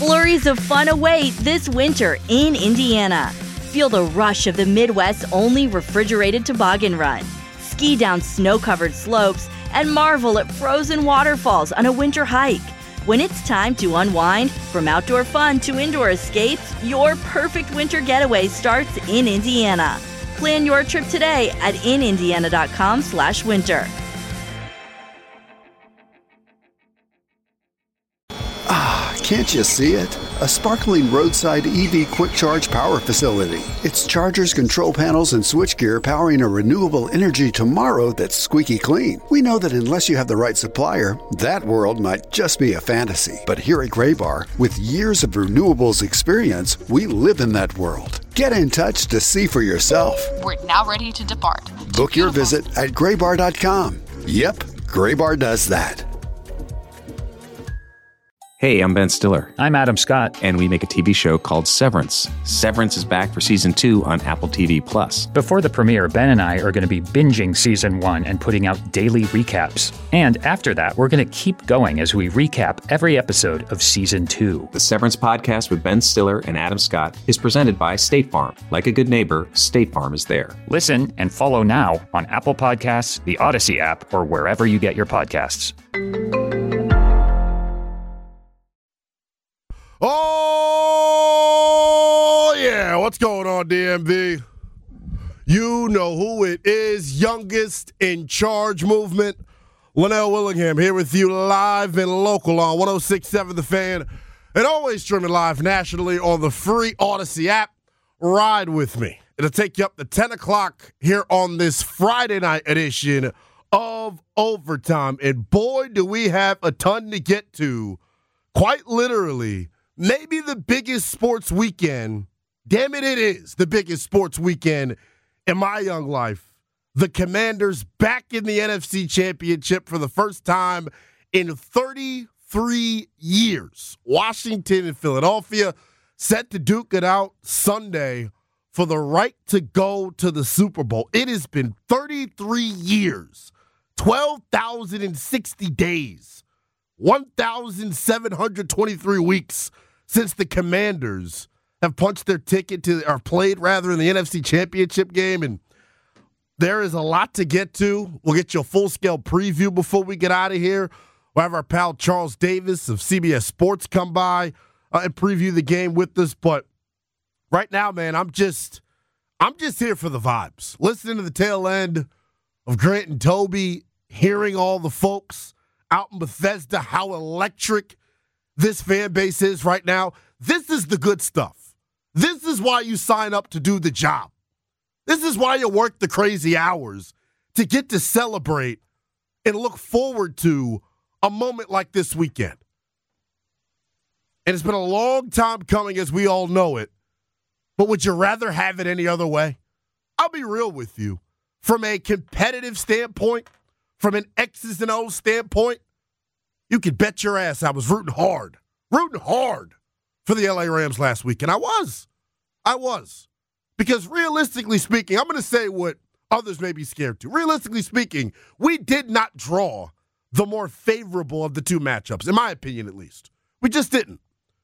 Flurries of fun await this winter in Indiana. Feel the rush of the Midwest's only refrigerated toboggan run. Ski down snow-covered slopes and marvel at frozen waterfalls on a winter hike. When it's time to unwind, from outdoor fun to indoor escapes, your perfect winter getaway starts in Indiana. Plan your trip today at inindiana.com/winter. Can't you see it? A sparkling roadside EV quick charge power facility. It's chargers, control panels, and switchgear powering a renewable energy tomorrow that's squeaky clean. We know that unless you have the right supplier, that world might just be a fantasy. But here at Graybar, with years of renewables experience, we live in that world. Get in touch to see for yourself. We're now ready to depart. Book your visit at graybar.com. Yep, Graybar does that. Hey, I'm Ben Stiller. I'm Adam Scott. And we make a TV show called Severance. Severance is back for Season 2 on Apple TV+. Before the premiere, Ben and I are going to be binging Season 1 and putting out daily recaps. And after that, we're going to keep going as we recap every episode of Season 2. The Severance podcast with Ben Stiller and Adam Scott is presented by State Farm. Like a good neighbor, State Farm is there. Listen and follow now on Apple Podcasts, the Odyssey app, or wherever you get your podcasts. Oh, yeah. What's going on, DMV? You know who it is. Youngest in charge movement. Linnell Willingham here with you live and local on 106.7 The Fan. And always streaming live nationally on the free Odyssey app. Ride with me. It'll take you up to 10 o'clock here on this Friday night edition of Overtime. And boy, do we have a ton to get to. Quite literally, maybe the biggest sports weekend, damn it is the biggest sports weekend in my young life. The Commanders back in the NFC Championship for the first time in 33 years. Washington and Philadelphia set to duke it out Sunday for the right to go to the Super Bowl. It has been 33 years, 12,060 days, 1,723 weeks since the Commanders have punched their ticket to, or played rather, in the NFC Championship game. And there is a lot to get to. We'll get you a full-scale preview before we get out of here. We'll have our pal Charles Davis of CBS Sports come by and preview the game with us. But right now, man, I'm just here for the vibes. Listening to the tail end of Grant and Toby, hearing all the folks out in Bethesda, how electric this fan base is right now. This is the good stuff. This is why you sign up to do the job. This is why you work the crazy hours, to get to celebrate and look forward to a moment like this weekend. And it's been a long time coming, as we all know it. But would you rather have it any other way? I'll be real with you. From a competitive standpoint, from an X's and O's standpoint, you could bet your ass I was rooting hard for the LA Rams last week. And I was. Because realistically speaking, I'm going to say what others may be scared to. Realistically speaking, we did not draw the more favorable of the two matchups, in my opinion at least. We just didn't.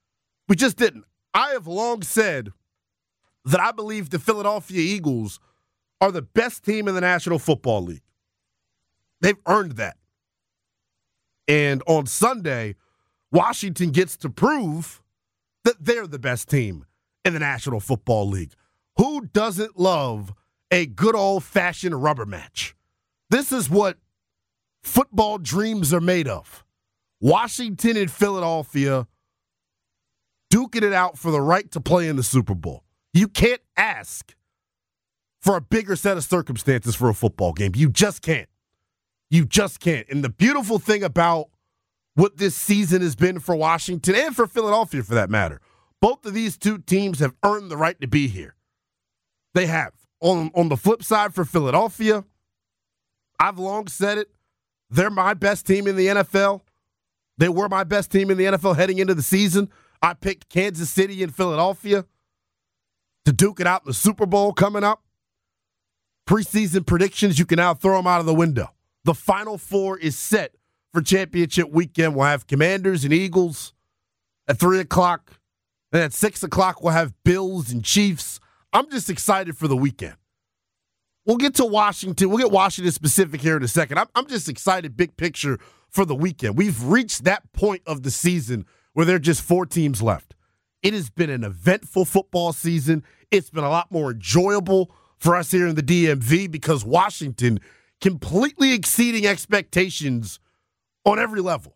I have long said that I believe the Philadelphia Eagles are the best team in the National Football League. They've earned that. And on Sunday, Washington gets to prove that they're the best team in the National Football League. Who doesn't love a good old-fashioned rubber match? This is what football dreams are made of. Washington and Philadelphia duking it out for the right to play in the Super Bowl. You can't ask for a bigger set of circumstances for a football game. You just can't. And the beautiful thing about what this season has been for Washington and for Philadelphia, for that matter, both of these two teams have earned the right to be here. They have. On the flip side for Philadelphia, I've long said it, they're my best team in the NFL. They were my best team in the NFL heading into the season. I picked Kansas City and Philadelphia to duke it out in the Super Bowl coming up. Preseason predictions, you can now throw them out of the window. The Final Four is set for championship weekend. We'll have Commanders and Eagles At 3 o'clock, and at 6 o'clock, we'll have Bills and Chiefs. I'm just excited for the weekend. We'll get to Washington. We'll get Washington specific here in a second. I'm just excited, big picture, for the weekend. We've reached that point of the season where there are just 4 teams left. It has been an eventful football season. It's been a lot more enjoyable for us here in the DMV because Washington completely exceeding expectations on every level.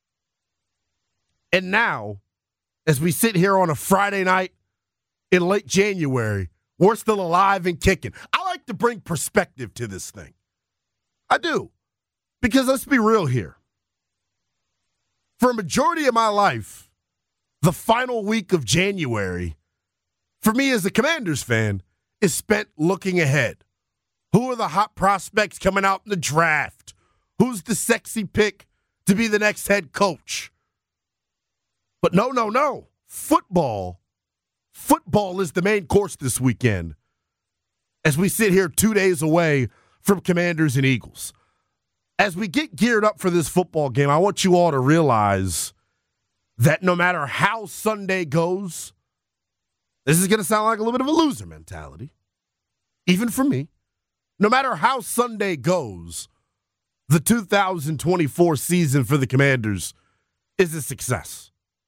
And now, as we sit here on a Friday night in late January, we're still alive and kicking. I like to bring perspective to this thing. I do. Because let's be real here. For a majority of my life, the final week of January, for me as a Commanders fan, is spent looking ahead. Who are the hot prospects coming out in the draft? Who's the sexy pick to be the next head coach? But no. Football is the main course this weekend as we sit here 2 days away from Commanders and Eagles. As we get geared up for this football game, I want you all to realize that no matter how Sunday goes, this is going to sound like a little bit of a loser mentality, even for me. No matter how Sunday goes, the 2024 season for the Commanders is a success.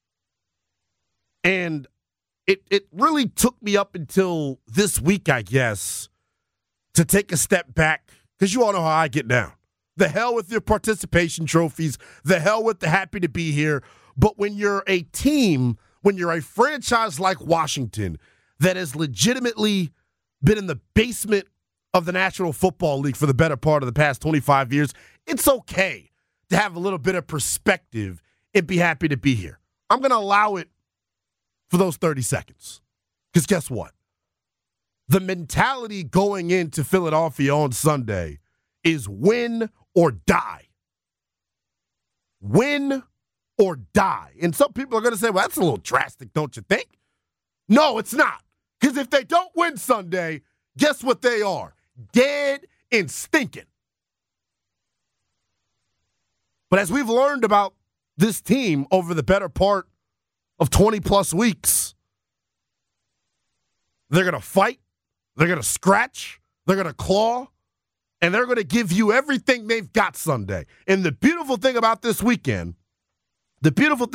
And it really took me up until this week, I guess, to take a step back, because you all know how I get down. The hell with your participation trophies. The hell with the happy to be here. But when you're a team, when you're a franchise like Washington that has legitimately been in the basement of the National Football League for the better part of the past 25 years, it's okay to have a little bit of perspective and be happy to be here. I'm going to allow it for those 30 seconds. Because guess what? The mentality going into Philadelphia on Sunday is win or die. Win or die. And some people are going to say, well, that's a little drastic, don't you think? No, it's not. Because if they don't win Sunday, guess what they are? Dead and stinking. But as we've learned about this team over the better part of 20-plus weeks, they're going to fight, they're going to scratch, they're going to claw, and they're going to give you everything they've got Sunday. And the beautiful thing about this weekend is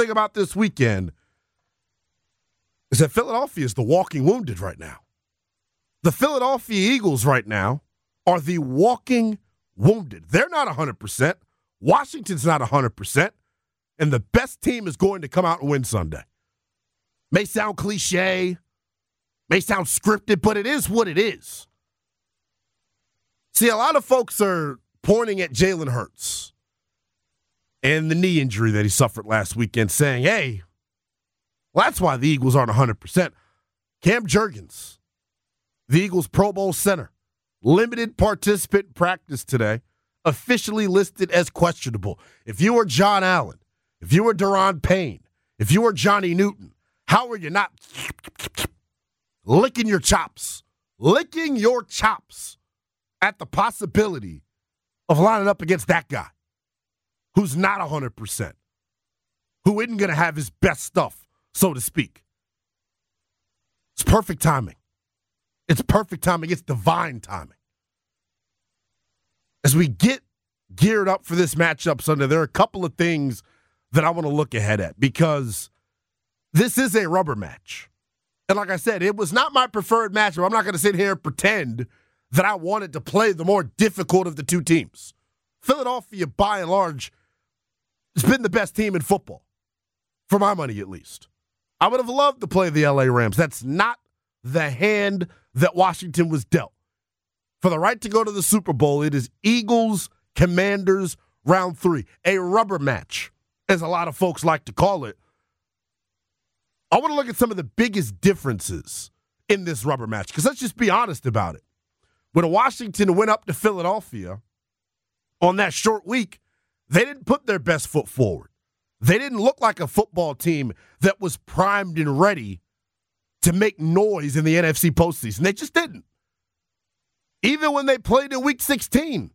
that Philadelphia is the walking wounded right now. The Philadelphia Eagles right now are the walking wounded. They're not 100%. Washington's not 100%. And the best team is going to come out and win Sunday. May sound cliche, may sound scripted, but it is what it is. See, a lot of folks are pointing at Jalen Hurts and the knee injury that he suffered last weekend, saying, hey, well, that's why the Eagles aren't 100%. Cam Jurgens, the Eagles Pro Bowl center, limited participant practice today, officially listed as questionable. If you were John Allen, if you were Daron Payne, if you were Johnny Newton, how are you not licking your chops at the possibility of lining up against that guy who's not 100%, who isn't going to have his best stuff, so to speak? It's perfect timing. It's perfect timing. It's divine timing. As we get geared up for this matchup Sunday, there are a couple of things that I want to look ahead at because this is a rubber match. And like I said, it was not my preferred matchup. I'm not going to sit here and pretend that I wanted to play the more difficult of the two teams. Philadelphia, by and large, has been the best team in football, for my money at least. I would have loved to play the LA Rams. That's not the hand that Washington was dealt. For the right to go to the Super Bowl, it is Eagles, Commanders, round 3. A rubber match, as a lot of folks like to call it. I want to look at some of the biggest differences in this rubber match, because let's just be honest about it. When Washington went up to Philadelphia on that short week, they didn't put their best foot forward. They didn't look like a football team that was primed and ready to make noise in the NFC postseason. They just didn't. Even when they played in Week 16,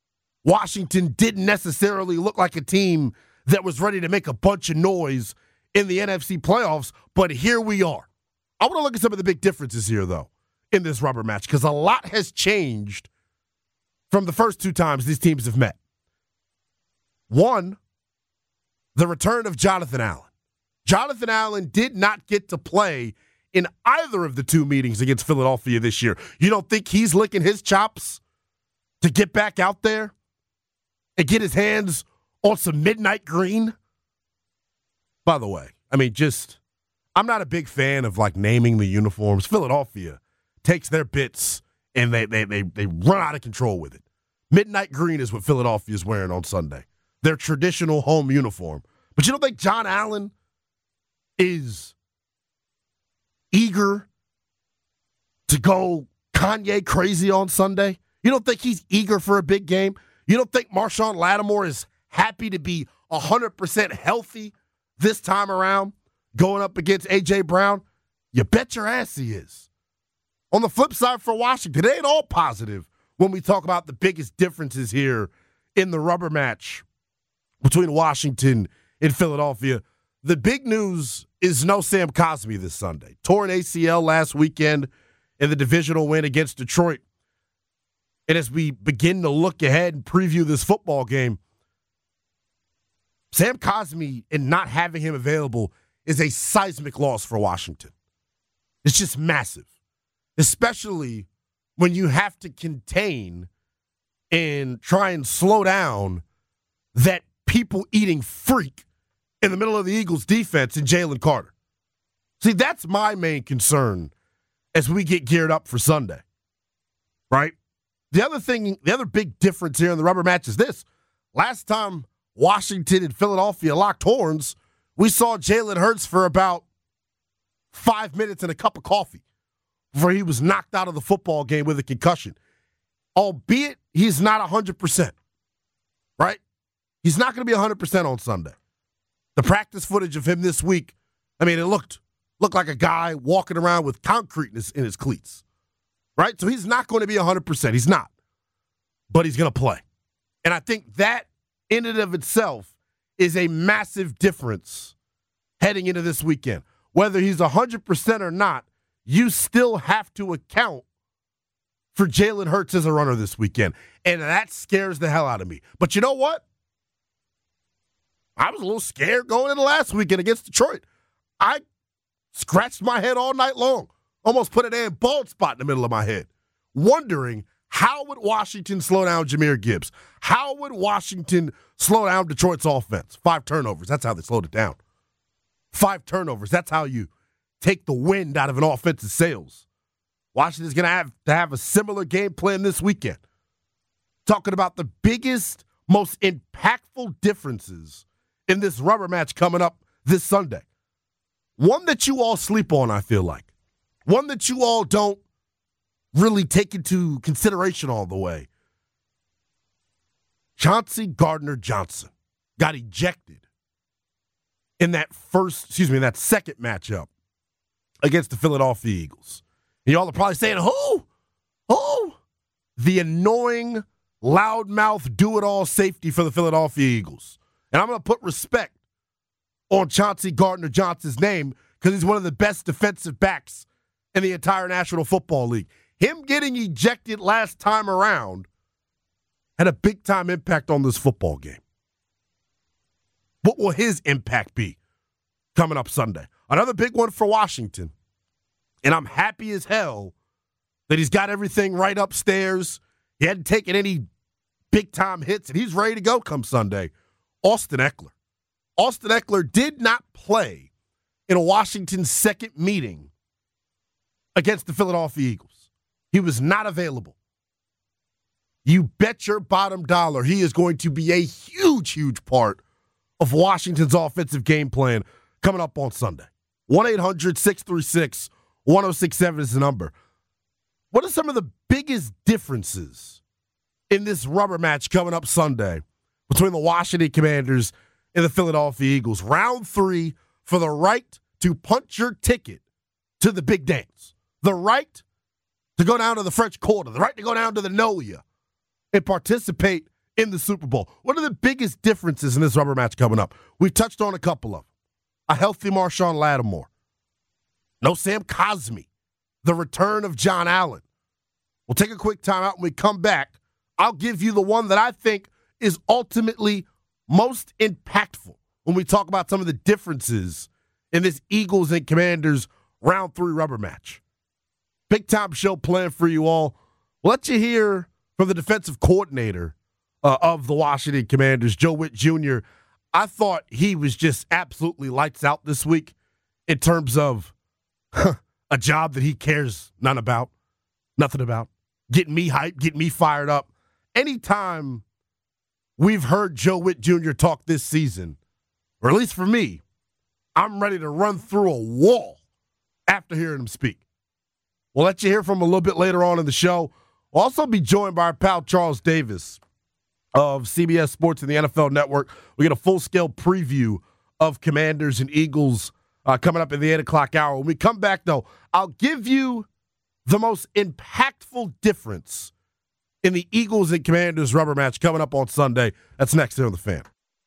Washington didn't necessarily look like a team that was ready to make a bunch of noise in the NFC playoffs, but here we are. I want to look at some of the big differences here, though, in this rubber match, because a lot has changed from the first two times these teams have met. One, the return of Jonathan Allen. Jonathan Allen did not get to play in either of the two meetings against Philadelphia this year. You don't think he's licking his chops to get back out there and get his hands on some midnight green? By the way, I'm not a big fan of naming the uniforms. Philadelphia takes their bits and they run out of control with it. Midnight green is what Philadelphia is wearing on Sunday. Their traditional home uniform. But you don't think John Allen is eager to go Kanye crazy on Sunday? You don't think he's eager for a big game? You don't think Marshawn Lattimore is happy to be 100% healthy this time around going up against A.J. Brown? You bet your ass he is. On the flip side for Washington, it ain't all positive when we talk about the biggest differences here in the rubber match between Washington and Philadelphia. The big news is no Sam Cosmi this Sunday. Torn ACL last weekend in the divisional win against Detroit. And as we begin to look ahead and preview this football game, Sam Cosmi and not having him available is a seismic loss for Washington. It's just massive, especially when you have to contain and try and slow down that people-eating freak in the middle of the Eagles' defense in Jalen Carter. See, that's my main concern as we get geared up for Sunday, right? The other big difference here in the rubber match is this. Last time Washington and Philadelphia locked horns, we saw Jalen Hurts for about 5 minutes and a cup of coffee before he was knocked out of the football game with a concussion. Albeit he's not 100%, right? He's not going to be 100% on Sunday. The practice footage of him this week, it looked like a guy walking around with concrete in his cleats, right? So he's not going to be 100%. He's not. But he's going to play. And I think that in and of itself is a massive difference heading into this weekend. Whether he's 100% or not, you still have to account for Jalen Hurts as a runner this weekend. And that scares the hell out of me. But you know what? I was a little scared going into last weekend against Detroit. I scratched my head all night long. Almost put a damn bald spot in the middle of my head. Wondering, how would Washington slow down Jahmyr Gibbs? How would Washington slow down Detroit's offense? 5 turnovers. That's how they slowed it down. 5 turnovers. That's how you take the wind out of an offensive sails. Washington's going to have a similar game plan this weekend. Talking about the biggest, most impactful differences in this rubber match coming up this Sunday. One that you all sleep on, I feel like. One that you all don't really take into consideration all the way. Chauncey Gardner-Johnson got ejected in that second matchup against the Philadelphia Eagles. And y'all are probably saying, who? Who? The annoying, loudmouth, do-it-all safety for the Philadelphia Eagles. And I'm going to put respect on Chauncey Gardner-Johnson's name because he's one of the best defensive backs in the entire National Football League. Him getting ejected last time around had a big-time impact on this football game. What will his impact be coming up Sunday? Another big one for Washington. And I'm happy as hell that he's got everything right upstairs. He hadn't taken any big-time hits, and he's ready to go come Sunday. Austin Eckler. Austin Eckler did not play in Washington's second meeting against the Philadelphia Eagles. He was not available. You bet your bottom dollar he is going to be a huge, huge part of Washington's offensive game plan coming up on Sunday. 1-800-636-1067 is the number. What are some of the biggest differences in this rubber match coming up Sunday between the Washington Commanders and the Philadelphia Eagles? Round 3 for the right to punch your ticket to the big dance. The right to go down to the French Quarter. The right to go down to the NOLA and participate in the Super Bowl. What are the biggest differences in this rubber match coming up? We've touched on a couple of them. a healthy Marshawn Lattimore. No Sam Cosmi. The return of John Allen. We'll take a quick time out. When we come back, I'll give you the one that I think is ultimately most impactful when we talk about some of the differences in this Eagles and Commanders round 3 rubber match. Big time show planned for you all. We'll let you hear from the defensive coordinator of the Washington Commanders, Joe Witt Jr. I thought he was just absolutely lights out this week in terms of a job that he cares nothing about. Getting me hyped, getting me fired up. Anytime we've heard Joe Witt Jr. talk this season, or at least for me, I'm ready to run through a wall after hearing him speak. We'll let you hear from him a little bit later on in the show. We'll also be joined by our pal Charles Davis of CBS Sports and the NFL Network. We get a full-scale preview of Commanders and Eagles coming up in the 8 o'clock hour. When we come back, though, I'll give you the most impactful difference in the Eagles and Commanders rubber match coming up on Sunday. That's next here on The Fan.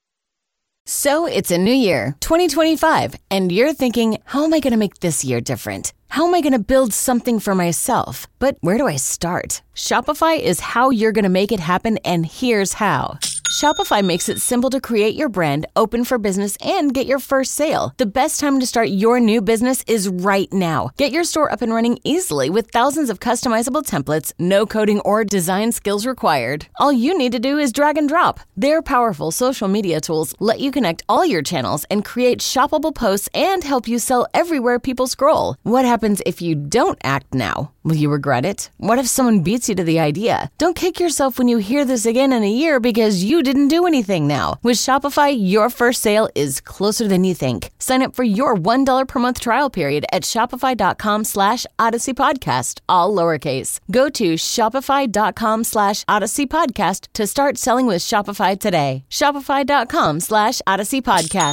So it's a new year, 2025, and you're thinking, how am I going to make this year different? How am I going to build something for myself? But where do I start? Shopify is how you're going to make it happen, and here's how. Shopify makes it simple to create your brand, open for business, and get your first sale. The best time to start your new business is right now. Get your store up and running easily with thousands of customizable templates, no coding or design skills required. All you need to do is drag and drop. Their powerful social media tools let you connect all your channels and create shoppable posts and help you sell everywhere people scroll. What happens if you don't act now? Will you regret it? What if someone beats you to the idea? Don't kick yourself when you hear this again in a year because you didn't do anything now. With Shopify, your first sale is closer than you think. Sign up for your $1 per month trial period at shopify.com/Odyssey Podcast, all lowercase. Go to shopify.com/Odyssey Podcast to start selling with Shopify today. Shopify.com/Odyssey Podcast.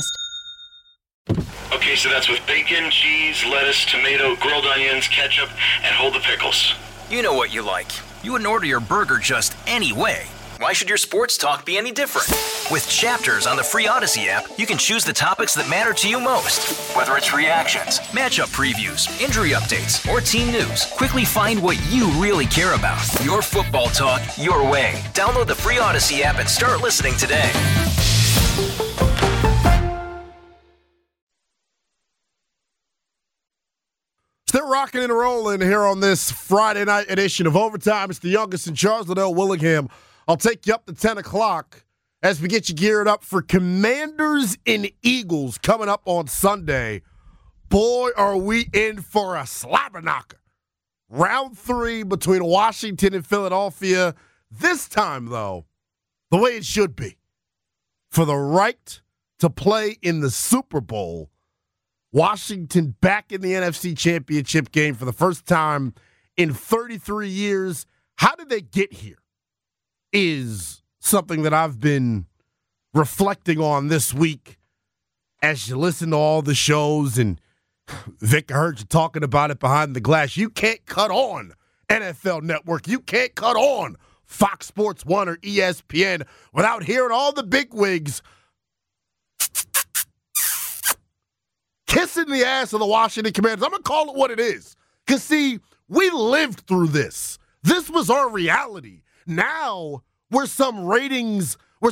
Okay, so that's with bacon, cheese, lettuce, tomato, grilled onions, ketchup, and hold the pickles. You know what you like. You wouldn't order your burger just any way. Why should your sports talk be any different? With Chapters on the free Odyssey app, you can choose the topics that matter to you most. Whether it's reactions, matchup previews, injury updates, or team news, quickly find what you really care about. Your football talk, your way. Download the free Odyssey app and start listening today. Still rocking and rolling here on this Friday night edition of Overtime. It's the youngest and Charles Liddell Willingham. I'll take you up to 10 o'clock as we get you geared up for Commanders and Eagles coming up on Sunday. Boy, are we in for a slobber knocker. Round 3 between Washington and Philadelphia. This time, though, the way it should be. For the right to play in the Super Bowl. Washington back in the NFC Championship game for the first time in 33 years. How did they get here is something that I've been reflecting on this week as you listen to all the shows. And Vic, I heard you talking about it behind the glass. You can't cut on NFL Network. You can't cut on Fox Sports 1 or ESPN without hearing all the bigwigs kissing the ass of the Washington Commanders. I'm going to call it what it is. Because, see, we lived through this. This was our reality. Now, we're some ratings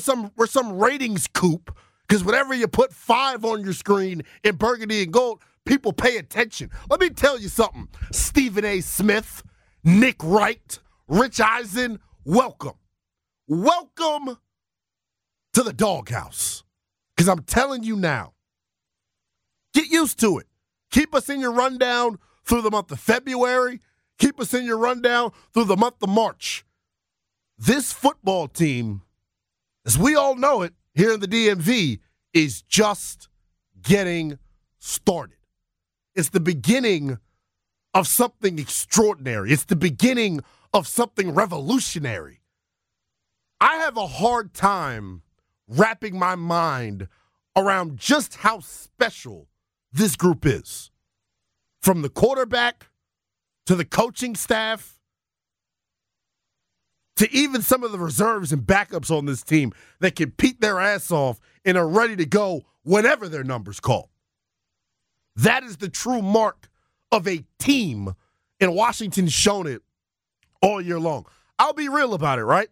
coop. Because whenever you put 5 on your screen in burgundy and gold, people pay attention. Let me tell you something. Stephen A. Smith, Nick Wright, Rich Eisen, welcome. Welcome to the doghouse. Because I'm telling you now, get used to it. Keep us in your rundown through the month of February. Keep us in your rundown through the month of March. This football team, as we all know it here in the DMV, is just getting started. It's the beginning of something extraordinary. It's the beginning of something revolutionary. I have a hard time wrapping my mind around just how special this group is. From the quarterback to the coaching staff to even some of the reserves and backups on this team that compete their ass off and are ready to go whenever their number's called. That is the true mark of a team, and Washington's shown it all year long. I'll be real about it, right?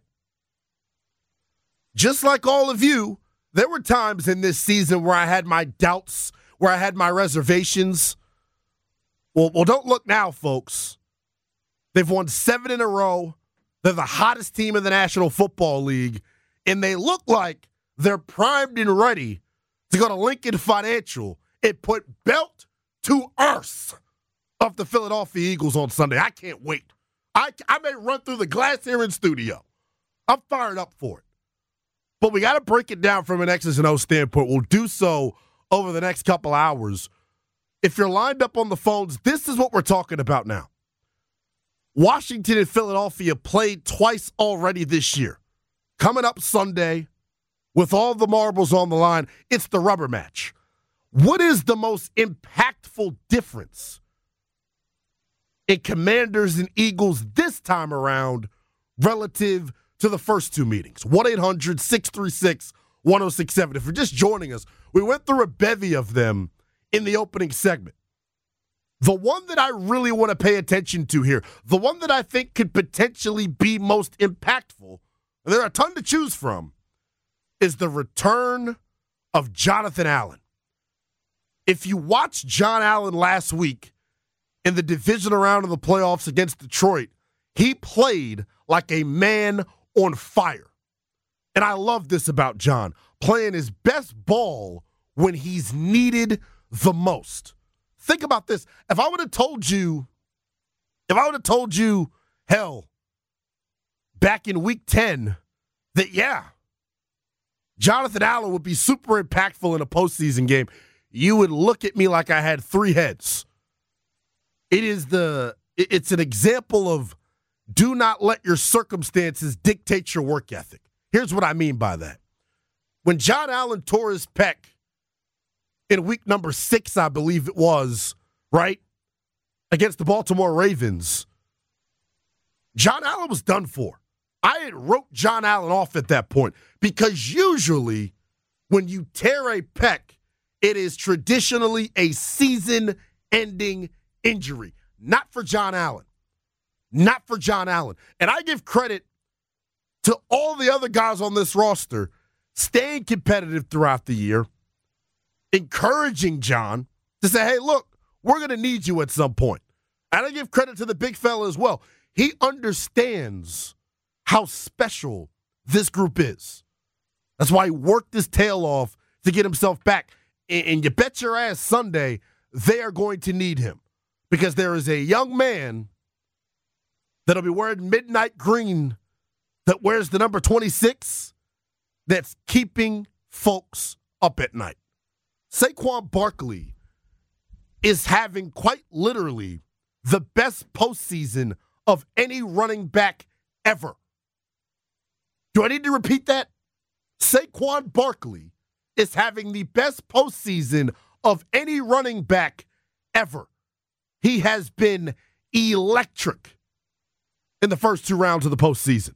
Just like all of you, there were times in this season where I had my doubts, where I had my reservations. Well, don't look now, folks. They've won 7 in a row. They're the hottest team in the National Football League, and they look like they're primed and ready to go to Lincoln Financial and put belt to arse of the Philadelphia Eagles on Sunday. I can't wait. I may run through the glass here in studio. I'm fired up for it. But we got to break it down from an X's and O's standpoint. We'll do so over the next couple hours. If you're lined up on the phones, this is what we're talking about now. Washington and Philadelphia played twice already this year. Coming up Sunday, with all the marbles on the line, it's the rubber match. What is the most impactful difference in Commanders and Eagles this time around relative to the first two meetings? 1-800-636-1067. If you're just joining us, we went through a bevy of them in the opening segment. The one that I really want to pay attention to here, the one that I think could potentially be most impactful, and there are a ton to choose from, is the return of Jonathan Allen. If you watched John Allen last week in the divisional round of the playoffs against Detroit, he played like a man on fire. And I love this about John, playing his best ball when he's needed the most. Think about this. If I would have told you, hell, back in week 10, that, yeah, Jonathan Allen would be super impactful in a postseason game, you would look at me like I had 3 heads. It's an example of do not let your circumstances dictate your work ethic. Here's what I mean by that. When John Allen tore his pec in week number 6, I believe it was, right, against the Baltimore Ravens, John Allen was done for. I had wrote John Allen off at that point because usually when you tear a pec, it is traditionally a season-ending injury. Not for John Allen. Not for John Allen. And I give credit to all the other guys on this roster staying competitive throughout the year, encouraging John to say, hey, look, we're going to need you at some point. And I give credit to the big fella as well. He understands how special this group is. That's why he worked his tail off to get himself back. And you bet your ass Sunday they are going to need him because there is a young man that'll be wearing midnight green that wears the number 26 that's keeping folks up at night. Saquon Barkley is having quite literally the best postseason of any running back ever. Do I need to repeat that? Saquon Barkley is having the best postseason of any running back ever. He has been electric in the first 2 rounds of the postseason.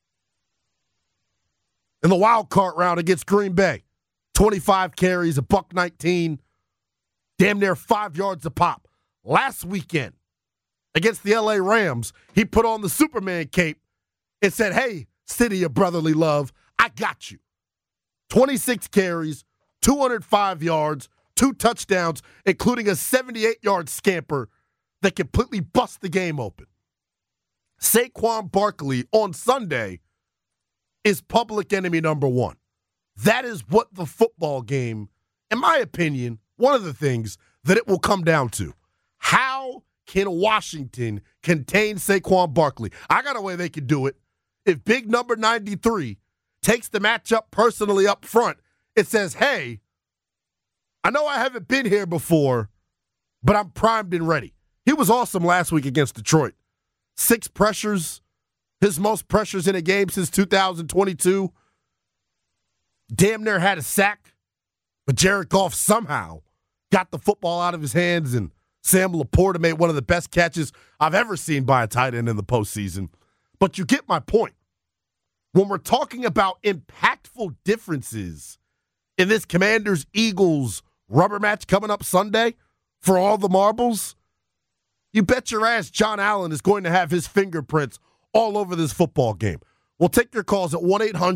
In the wild card round against Green Bay, 25 carries, $119, damn near 5 yards a pop. Last weekend against the LA Rams, he put on the Superman cape and said, hey, city of brotherly love, I got you. 26 carries, 205 yards, 2 touchdowns, including a 78-yard scamper that completely bust the game open. Saquon Barkley on Sunday is public enemy number 1. That is what the football game, in my opinion, one of the things that it will come down to. How can Washington contain Saquon Barkley? I got a way they could do it. If big number 93 takes the matchup personally up front, it says, hey, I know I haven't been here before, but I'm primed and ready. He was awesome last week against Detroit. 6 pressures, his most pressures in a game since 2022. Damn near had a sack, but Jared Goff somehow got the football out of his hands, and Sam Laporta made one of the best catches I've ever seen by a tight end in the postseason. But you get my point. When we're talking about impactful differences in this Commanders-Eagles rubber match coming up Sunday, for all the marbles, you bet your ass John Allen is going to have his fingerprints all over this football game. We'll take your calls at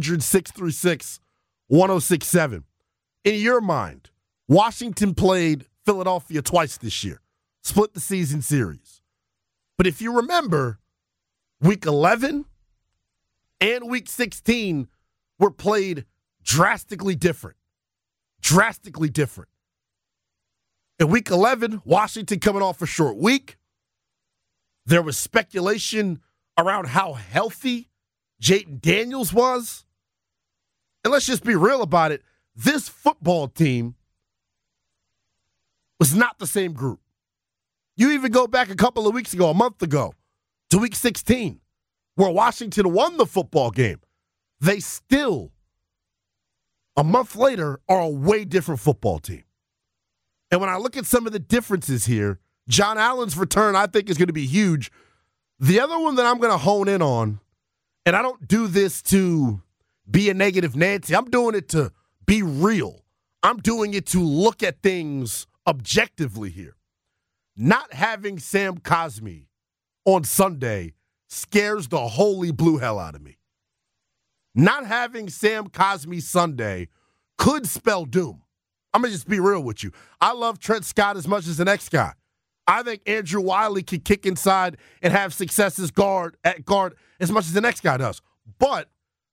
1-800-636-1067. In your mind, Washington played Philadelphia twice this year, split the season series. But if you remember, Week 11 and Week 16 were played drastically different. Drastically different. In Week 11, Washington coming off a short week. There was speculation around how healthy Jayden Daniels was. And let's just be real about it. This football team was not the same group. You even go back a couple of weeks ago, a month ago, to Week 16, where Washington won the football game. They still, a month later, are a way different football team. And when I look at some of the differences here, John Allen's return, I think, is going to be huge. The other one that I'm going to hone in on, and I don't do this to be a negative Nancy. I'm doing it to be real. I'm doing it to look at things objectively here. Not having Sam Cosmi on Sunday scares the holy blue hell out of me. Not having Sam Cosmi Sunday could spell doom. I'm going to just be real with you. I love Trent Scott as much as the next guy. I think Andrew Wiley could kick inside and have success as at guard as much as the next guy does. But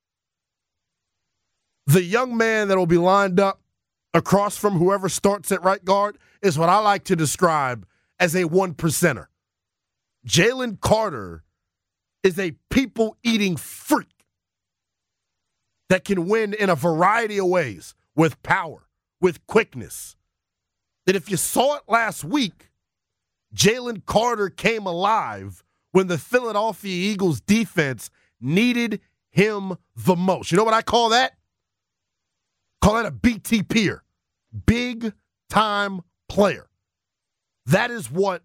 the young man that will be lined up across from whoever starts at right guard is what I like to describe as a 1%er. Jalen Carter is a people-eating freak that can win in a variety of ways with power, with quickness. That if you saw it last week, Jalen Carter came alive when the Philadelphia Eagles defense needed him the most. You know what I call that? Call that a BTP'er. Big time player. That is what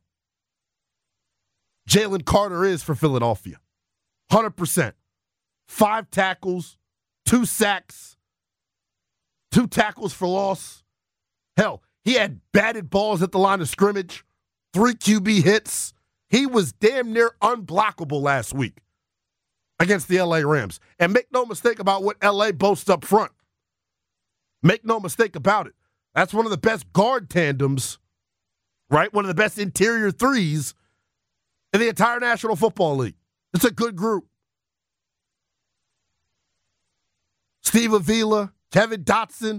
Jalen Carter is for Philadelphia. 100%. 5 tackles, 2 sacks, 2 tackles for loss. Hell, he had batted balls at the line of scrimmage, 3 QB hits. He was damn near unblockable last week against the LA Rams. And make no mistake about what LA boasts up front. Make no mistake about it. That's one of the best guard tandems, right? One of the best interior threes in the entire National Football League. It's a good group. Steve Avila, Kevin Dotson,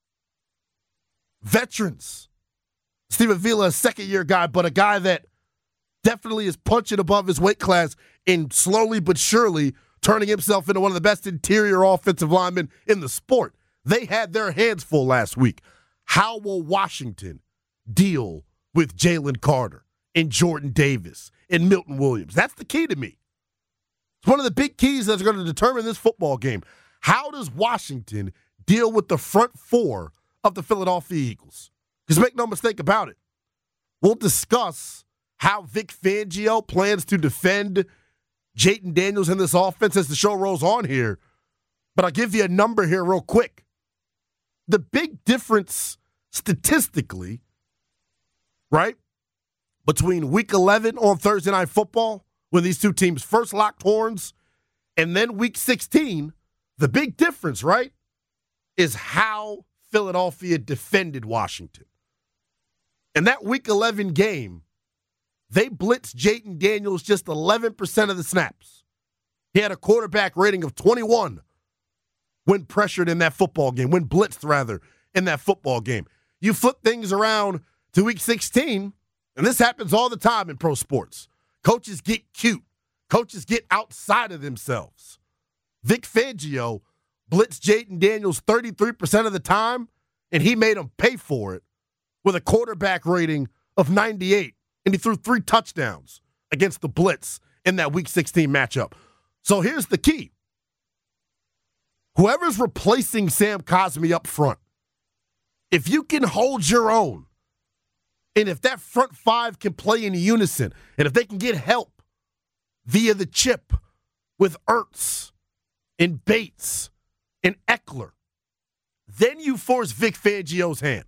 veterans. Steve Avila, a second-year guy, but a guy that definitely is punching above his weight class and slowly but surely turning himself into one of the best interior offensive linemen in the sport. They had their hands full last week. How will Washington deal with Jalen Carter and Jordan Davis and Milton Williams? That's the key to me. It's one of the big keys that's going to determine this football game. How does Washington deal with the front four of the Philadelphia Eagles? Because make no mistake about it, we'll discuss how Vic Fangio plans to defend Jayden Daniels in this offense as the show rolls on here. But I'll give you a number here real quick. The big difference statistically, right, between Week 11 on Thursday Night Football, when these two teams first locked horns, and then Week 16, the big difference, right, is how Philadelphia defended Washington. In that Week 11 game, they blitzed Jayden Daniels just 11% of the snaps. He had a quarterback rating of 21 when pressured in that football game, when blitzed, rather, in that football game. You flip things around to Week 16, and this happens all the time in pro sports. Coaches get cute. Coaches get outside of themselves. Vic Fangio blitzed Jayden Daniels 33% of the time, and he made him pay for it with a quarterback rating of 98, and he threw 3 touchdowns against the blitz in that Week 16 matchup. So here's the key. Whoever's replacing Sam Cosmi up front, if you can hold your own, and if that front 5 can play in unison, and if they can get help via the chip with Ertz and Bates and Eckler, then you force Vic Fangio's hand.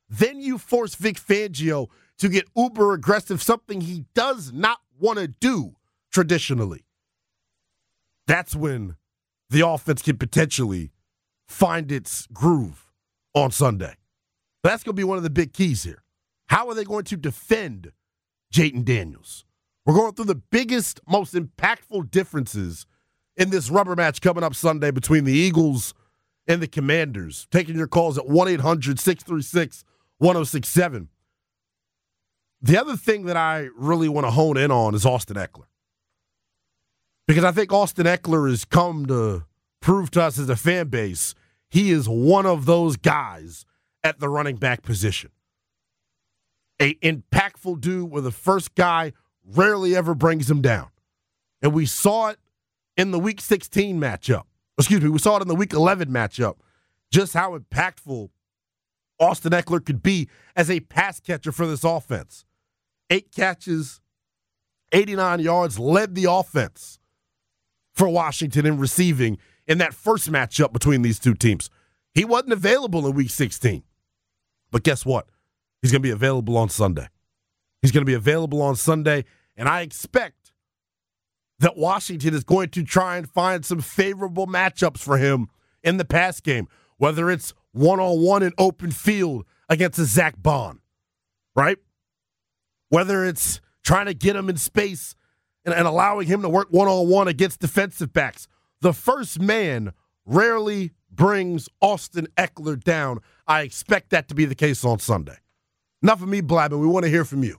then you force Vic Fangio to get uber aggressive, something he does not want to do traditionally. That's when the offense can potentially find its groove on Sunday. That's going to be one of the big keys here. How are they going to defend Jayden Daniels? We're going through the biggest, most impactful differences in this rubber match coming up Sunday between the Eagles and the Commanders. Taking your calls at 1-800-636-1067. The other thing that I really want to hone in on is Austin Ekeler. Because I think Austin Ekeler has come to prove to us as a fan base he is one of those guys at the running back position. An impactful dude where the first guy rarely ever brings him down. And we saw it in the Week 16 matchup. We saw it in the Week 11 matchup, just how impactful Austin Ekeler could be as a pass catcher for this offense. 8 catches, 89 yards, led the offense for Washington in receiving in that first matchup between these two teams. He wasn't available in Week 16. But guess what? He's going to be available on Sunday. He's going to be available on Sunday, and I expect that Washington is going to try and find some favorable matchups for him in the pass game, whether it's one-on-one in open field against a Zach Bond, right? Whether it's trying to get him in space and allowing him to work one-on-one against defensive backs. The first man rarely brings Austin Ekeler down. I expect that to be the case on Sunday. Enough of me blabbing. We want to hear from you.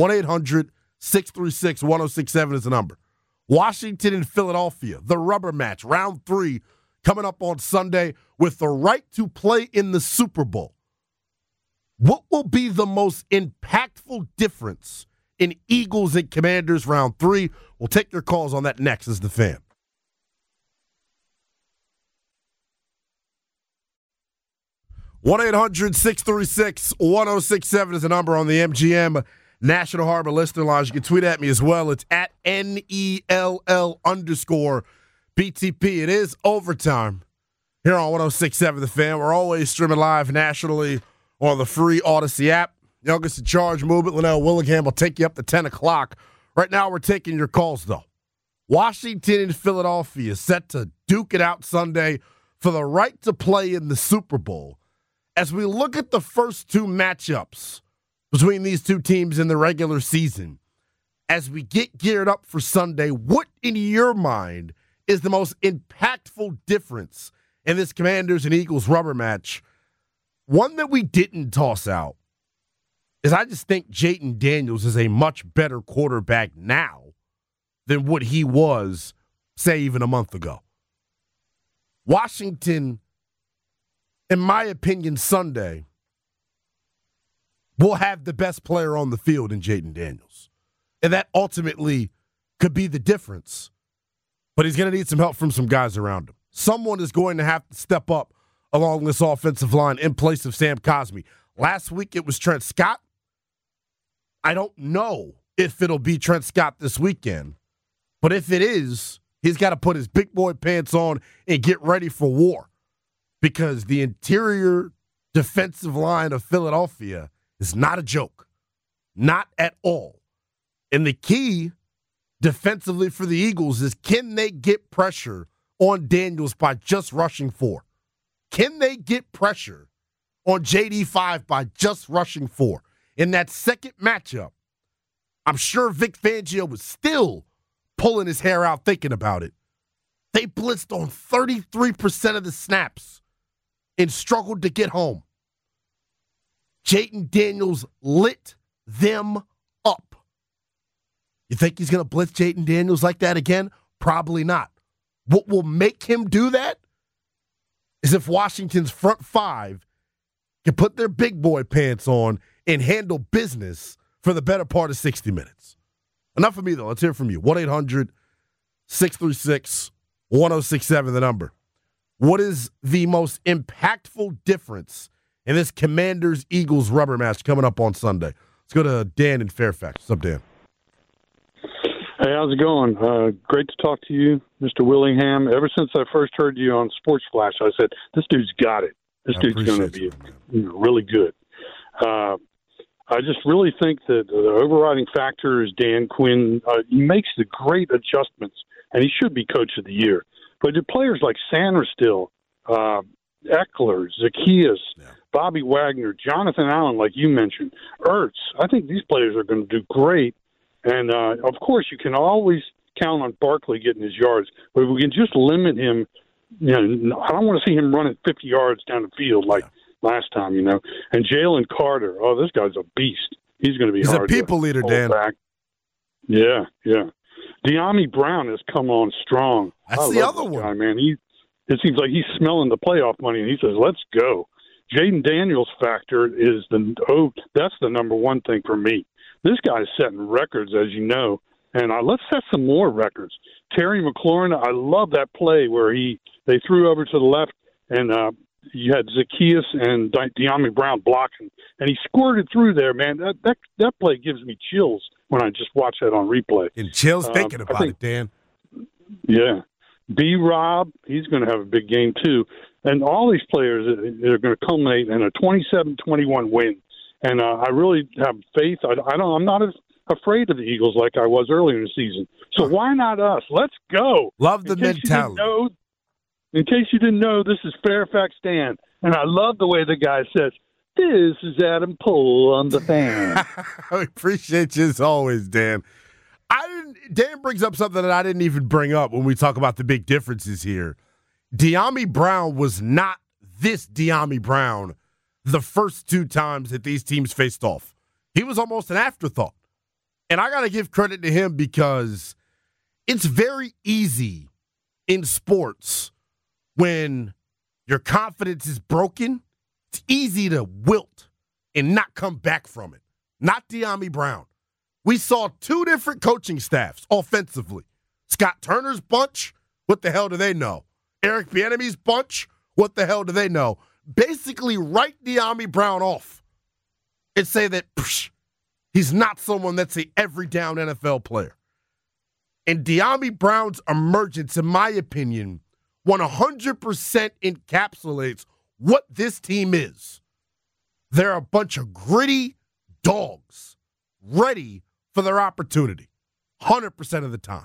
1-800-636-1067 is the number. Washington and Philadelphia, the rubber match, round 3, coming up on Sunday with the right to play in the Super Bowl. What will be the most impactful difference in Eagles and Commanders round 3? We'll take your calls on that next as the Fan. 1-800-636-1067 is the number on the MGM National Harbor Listener Lodge. You can tweet at me as well. It's at NELL_BTP. It is overtime here on 106.7 The Fan. We're always streaming live nationally on the free Odyssey app. Youngest in Charge movement, Linnell Willingham, will take you up to 10 o'clock. Right now, we're taking your calls, though. Washington and Philadelphia set to duke it out Sunday for the right to play in the Super Bowl. As we look at the first 2 matchups between these two teams in the regular season, as we get geared up for Sunday, what in your mind is the most impactful difference in this Commanders and Eagles rubber match? One that we didn't toss out is I just think Jayden Daniels is a much better quarterback now than what he was, say, even a month ago. Washington, in my opinion, Sunday will have the best player on the field in Jayden Daniels. And that ultimately could be the difference. But he's going to need some help from some guys around him. Someone is going to have to step up along this offensive line in place of Sam Cosmi. Last week it was Trent Scott. I don't know if it'll be Trent Scott this weekend. But if it is, he's got to put his big boy pants on and get ready for war. Because the interior defensive line of Philadelphia is not a joke. Not at all. And the key defensively for the Eagles is, can they get pressure on Daniels by just rushing 4? Can they get pressure on JD5 by just rushing 4? In that second matchup, I'm sure Vic Fangio was still pulling his hair out thinking about it. They blitzed on 33% of the snaps and struggled to get home. Jayden Daniels lit them up. You think he's going to blitz Jayden Daniels like that again? Probably not. What will make him do that is if Washington's front 5 can put their big boy pants on and handle business for the better part of 60 minutes. Enough of me, though. Let's hear from you. 1-800-636-1067, the number. What is the most impactful difference in this Commanders-Eagles rubber match coming up on Sunday? Let's go to Dan in Fairfax. What's up, Dan? Hey, how's it going? Great to talk to you, Mr. Willingham. Ever since I first heard you on Sports Flash, I said, this dude's got it. This dude's going to be really good. I just really think that the overriding factor is Dan Quinn. He makes the great adjustments, and he should be Coach of the Year. But the players like Sanderstill, Eckler, Zacchaeus, Bobby Wagner, Jonathan Allen, like you mentioned, Ertz, I think these players are going to do great. And, of course, you can always count on Barkley getting his yards. But if we can just limit him, I don't want to see him running 50 yards down the field like last time, And Jalen Carter, this guy's a beast. He's going to be hard. He's a people leader, Dan. Back. Yeah. De'Ami Brown has come on strong. That's the other one. Guy, man. It seems like he's smelling the playoff money, and he says, let's go. Jaden Daniels' factor is that's the number one thing for me. This guy's setting records, as you know, and let's set some more records. Terry McLaurin, I love that play where they threw over to the left, and you had Zacchaeus and De'Ami Brown blocking, and he squirted through there, man. That play gives me chills when I just watch that on replay. And chills thinking about it, Dan. Yeah. B-Rob, he's going to have a big game too. And all these players are going to culminate in a 27-21 win. And I really have faith. I'm not as afraid of the Eagles like I was earlier in the season. So why not us? Let's go. Love the mentality. In case you didn't know, this is Fairfax Dan. And I love the way the guy says, this is Adam Pohl on the fan. I appreciate you as always, Dan. Dan brings up something that I didn't even bring up when we talk about the big differences here. De'Ami Brown was not this De'Ami Brown the first two times that these teams faced off. He was almost an afterthought. And I got to give credit to him because it's very easy in sports when your confidence is broken. It's easy to wilt and not come back from it. Not De'Ami Brown. We saw two different coaching staffs offensively. Scott Turner's bunch, what the hell do they know? Eric Bieniemy's bunch, what the hell do they know? Basically write De'Ami Brown off and say that he's not someone that's an every down NFL player. And De'Ami Brown's emergence, in my opinion, 100% encapsulates what this team is. They're a bunch of gritty dogs ready for their opportunity 100% of the time.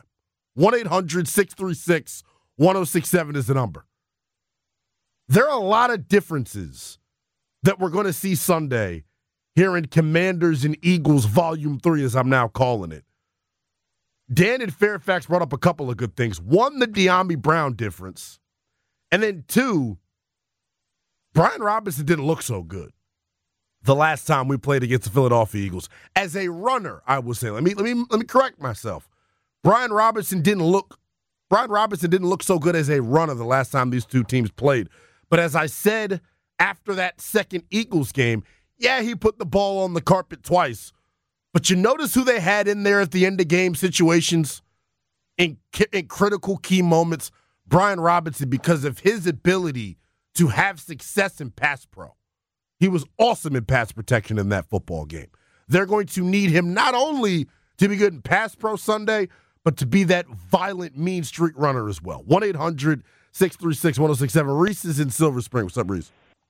1-800-636-1067 is the number. There are a lot of differences that we're going to see Sunday here in Commanders and Eagles Volume 3, as I'm now calling it. Dan in Fairfax brought up a couple of good things. One, the De'Ami Brown difference. And then two, Brian Robinson didn't look so good the last time we played against the Philadelphia Eagles. As a runner, I will say, let me correct myself. Brian Robinson didn't look so good as a runner the last time these two teams played. But as I said after that second Eagles game, yeah, he put the ball on the carpet twice. But you notice who they had in there at the end of game situations in critical key moments? Brian Robinson, because of his ability to have success in pass pro. He was awesome in pass protection in that football game. They're going to need him not only to be good in pass pro Sunday, but to be that violent, mean street runner as well. 1-800-636-1067. Reese is in Silver Spring. What's up, Reese?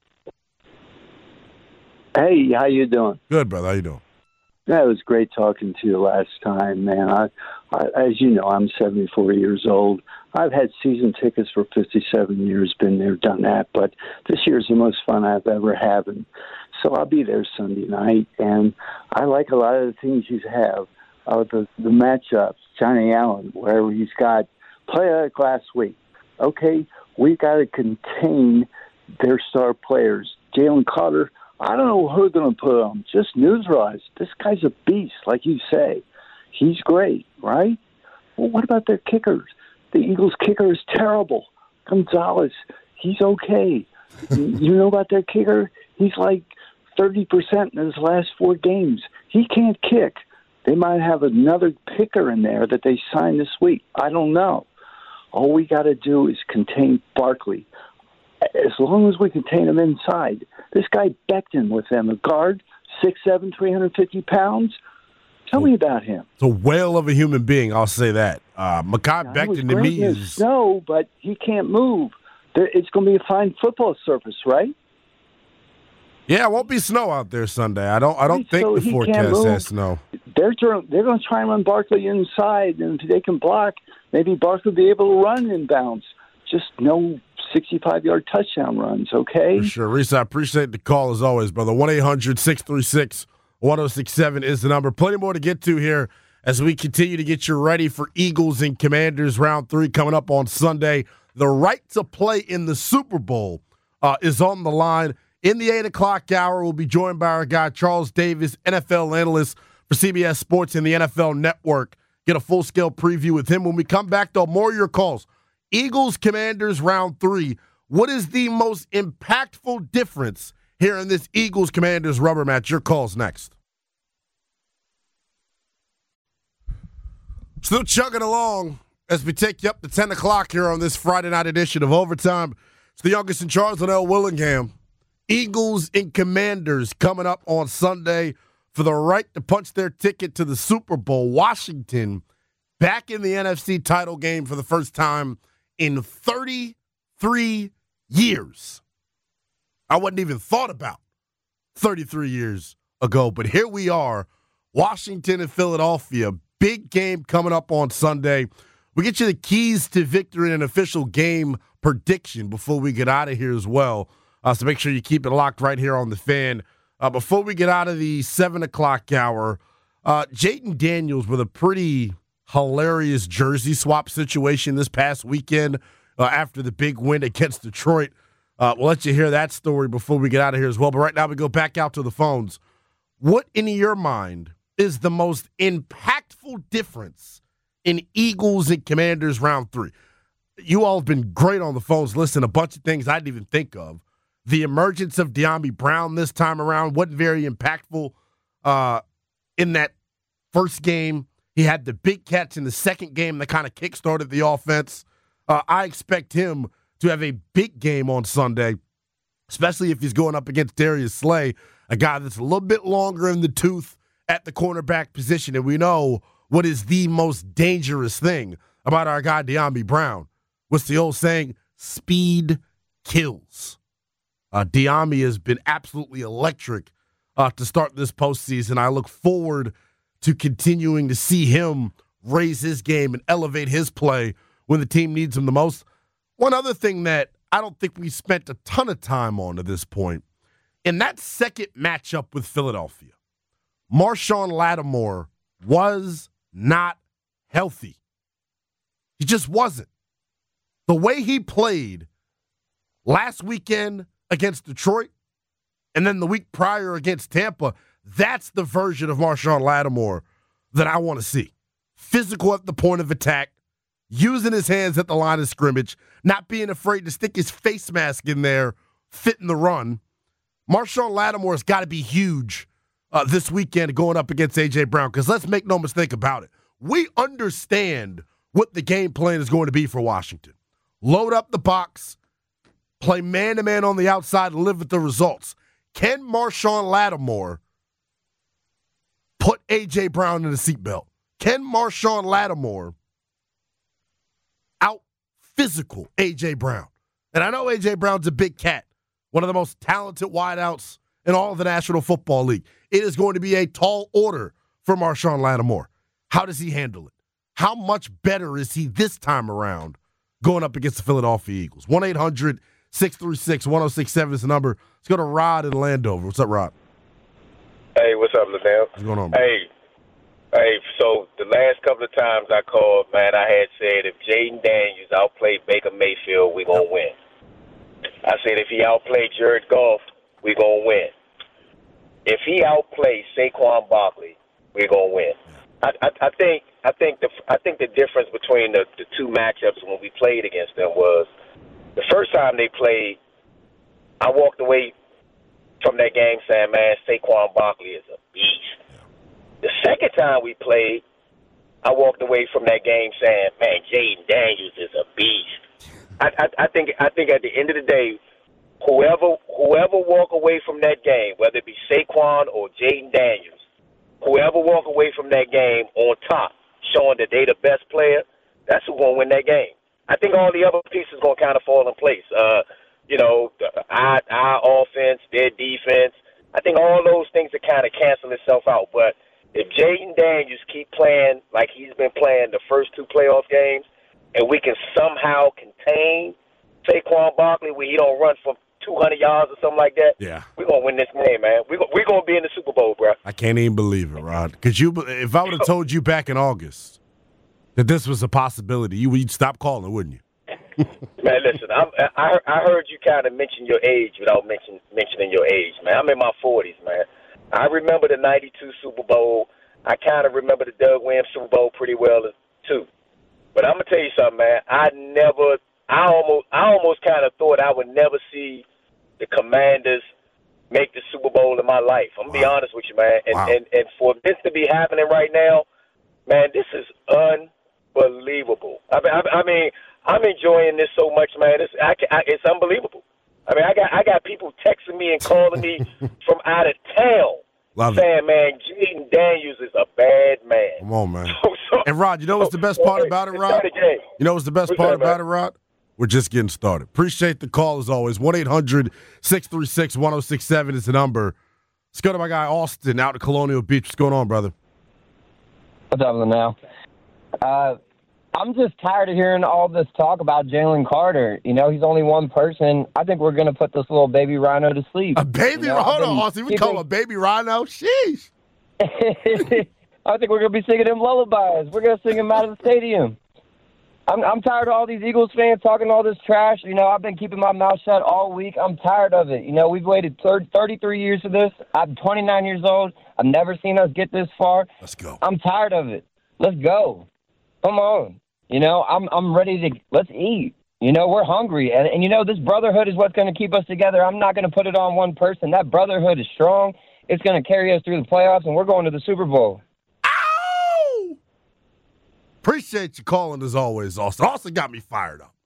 Hey, how you doing? Good, brother. How you doing? Yeah, it was great talking to you last time, man. I as you know, I'm 74 years old. I've had season tickets for 57 years, been there, done that. But this year's the most fun I've ever had. And so I'll be there Sunday night. And I like a lot of the things you have. The matchups, Johnny Allen, where he's got play like last week. Okay, we got to contain their star players. Jalen Carter, I don't know who they're going to put on. Just neutralize. This guy's a beast, like you say. He's great, right? Well, what about their kickers? The Eagles' kicker is terrible. Gonzalez, he's okay. You know about their kicker? He's like 30% in his last 4 games. He can't kick. They might have another kicker in there that they signed this week. I don't know. All we got to do is contain Barkley. As long as we contain him inside. This guy Becton with them, a guard, 6'7", 350 pounds. Tell me about him. It's a whale of a human being, I'll say that. Mekhi Becton to me is... No, but he can't move. It's going to be a fine football surface, right? Yeah, it won't be snow out there Sunday. I don't think the forecast has snow. They're going to try and run Barkley inside, and if they can block, maybe Barkley will be able to run inbounds. Just no 65-yard touchdown runs, okay? For sure. Reese, I appreciate the call as always, brother. 1-800-636-1067 is the number. Plenty more to get to here as we continue to get you ready for Eagles and Commanders round 3 coming up on Sunday. The right to play in the Super Bowl is on the line. In the 8 o'clock hour, we'll be joined by our guy, Charles Davis, NFL analyst for CBS Sports and the NFL Network. Get a full-scale preview with him. When we come back, though, more of your calls. Eagles, Commanders, round 3. What is the most impactful difference here in this Eagles-Commanders rubber match? Your calls next. Still chugging along as we take you up to 10 o'clock here on this Friday night edition of Overtime. It's the youngest in Charles and L. Willingham. Eagles and Commanders coming up on Sunday for the right to punch their ticket to the Super Bowl. Washington back in the NFC title game for the first time in 33 years. I wasn't even thought about 33 years ago, but here we are, Washington and Philadelphia. Big game coming up on Sunday. We get you the keys to victory and an official game prediction before we get out of here as well. So make sure you keep it locked right here on the Fan. Before we get out of the 7 o'clock hour, Jayden Daniels with a pretty hilarious jersey swap situation this past weekend after the big win against Detroit. We'll let you hear that story before we get out of here as well. But right now we go back out to the phones. What, in your mind, is the most impactful difference in Eagles and Commanders round 3? You all have been great on the phones. Listen, a bunch of things I didn't even think of. The emergence of Dyami Brown this time around wasn't very impactful in that first game. He had the big catch in the second game that kind of kickstarted the offense. I expect him to have a big game on Sunday, especially if he's going up against Darius Slay, a guy that's a little bit longer in the tooth at the cornerback position. And we know what is the most dangerous thing about our guy Dyami Brown. What's the old saying? Speed kills. Dyami has been absolutely electric to start this postseason. I look forward to continuing to see him raise his game and elevate his play when the team needs him the most. One other thing that I don't think we spent a ton of time on to this point, in that second matchup with Philadelphia, Marshawn Lattimore was not healthy. He just wasn't. The way he played last weekend against Detroit and then the week prior against Tampa, that's the version of Marshawn Lattimore that I want to see. Physical at the point of attack, using his hands at the line of scrimmage, not being afraid to stick his face mask in there, fitting the run. Marshawn Lattimore has got to be huge this weekend going up against A.J. Brown, because let's make no mistake about it. We understand what the game plan is going to be for Washington. Load up the box, play man-to-man on the outside, and live with the results. Can Marshawn Lattimore put A.J. Brown in the seatbelt? Can Marshawn Lattimore out-physical A.J. Brown? And I know A.J. Brown's a big cat, one of the most talented wideouts in all of the National Football League. It is going to be a tall order for Marshawn Lattimore. How does he handle it? How much better is he this time around going up against the Philadelphia Eagles? 1-800-636-1067 is the number. Let's go to Rod in Landover. What's up, Rod? Hey, what's up, Liddell? What's going on, man? Hey, so the last couple of times I called, man, I had said if Jayden Daniels outplayed Baker Mayfield, we're going to win. I said if he outplayed Jared Goff, we're going to win. If he outplays Saquon Barkley, we're going to win. I think the difference between the two matchups when we played against them was the first time they played, I walked away from that game saying, man, Saquon Barkley is a beast. The second time we played, I walked away from that game saying, man, Jayden Daniels is a beast. I think at the end of the day, whoever walk away from that game, whether it be Saquon or Jayden Daniels, whoever walk away from that game on top, showing that they the best player, that's who's going to win that game. I think all the other pieces going to kind of fall in place. our offense, their defense. I think all those things are kind of cancel itself out. But if Jayden Daniels keep playing like he's been playing the first two playoff games, and we can somehow contain Saquon Barkley where he don't run for 200 yards or something like that, we're going to win this game, man. We're going to be in the Super Bowl, bro. I can't even believe it, Rod. Because if I would have told you back in August that this was a possibility, you'd stop calling, wouldn't you? Man, listen, I heard you kind of mention your age without mentioning your age, man. I'm in my 40s, man. I remember the 92 Super Bowl. I kind of remember the Doug Williams Super Bowl pretty well, too. But I'm going to tell you something, man. I almost kind of thought I would never see the Commanders make the Super Bowl in my life. I'm going to be honest with you, man. And for this to be happening right now, man, this is unbelievable. I mean, I'm enjoying this so much, man. It's unbelievable. I mean, I got people texting me and calling me from out of town saying, man, Jayden Daniels is a bad man. Come on, man. And, Rod, you know what's the best part about it, Rod? You know what's the best part about it, Rod? We're just getting started. Appreciate the call, as always. 1-800-636-1067 is the number. Let's go to my guy, Austin, out in Colonial Beach. What's going on, brother? What's up now? I'm just tired of hearing all this talk about Jalen Carter. You know, he's only one person. I think we're going to put this little baby rhino to sleep. A baby rhino? Hold on, Austin. We call him a baby rhino? Sheesh. I think we're going to be singing him lullabies. We're going to sing him out of the stadium. I'm tired of all these Eagles fans talking all this trash. You know, I've been keeping my mouth shut all week. I'm tired of it. You know, we've waited 33 years for this. I'm 29 years old. I've never seen us get this far. Let's go. I'm tired of it. Let's go. Come on. You know, I'm ready to – let's eat. You know, we're hungry. And, you know, this brotherhood is what's going to keep us together. I'm not going to put it on one person. That brotherhood is strong. It's going to carry us through the playoffs, and we're going to the Super Bowl. Ow! Appreciate you calling, as always, Austin. Austin got me fired up.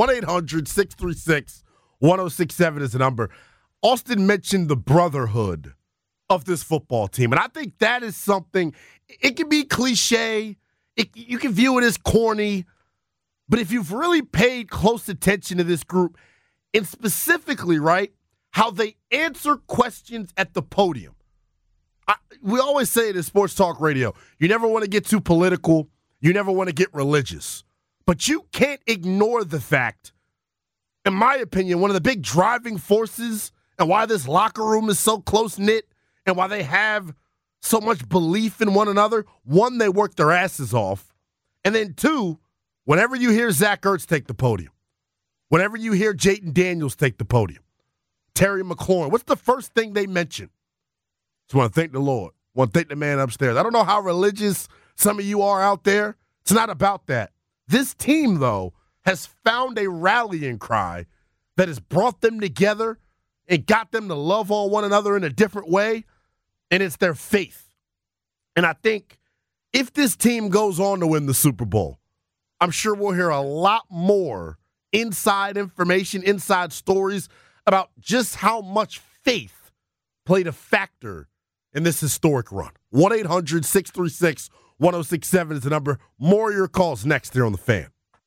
1-800-636-1067 is the number. Austin mentioned the brotherhood of this football team, and I think that is something – it can be cliche. You can view it as corny, but if you've really paid close attention to this group, and specifically, right, how they answer questions at the podium. We always say it in sports talk radio, you never want to get too political, you never want to get religious, but you can't ignore the fact, in my opinion, one of the big driving forces and why this locker room is so close-knit and why they have so much belief in one another. One, they work their asses off. And then two, whenever you hear Zach Ertz take the podium, whenever you hear Jayden Daniels take the podium, Terry McLaurin, what's the first thing they mention? Just want to thank the Lord. Want to thank the man upstairs. I don't know how religious some of you are out there. It's not about that. This team, though, has found a rallying cry that has brought them together and got them to love on one another in a different way. And it's their faith. And I think if this team goes on to win the Super Bowl, I'm sure we'll hear a lot more inside information, inside stories about just how much faith played a factor in this historic run. 1-800-636-1067 is the number. More of your calls next here on The Fan.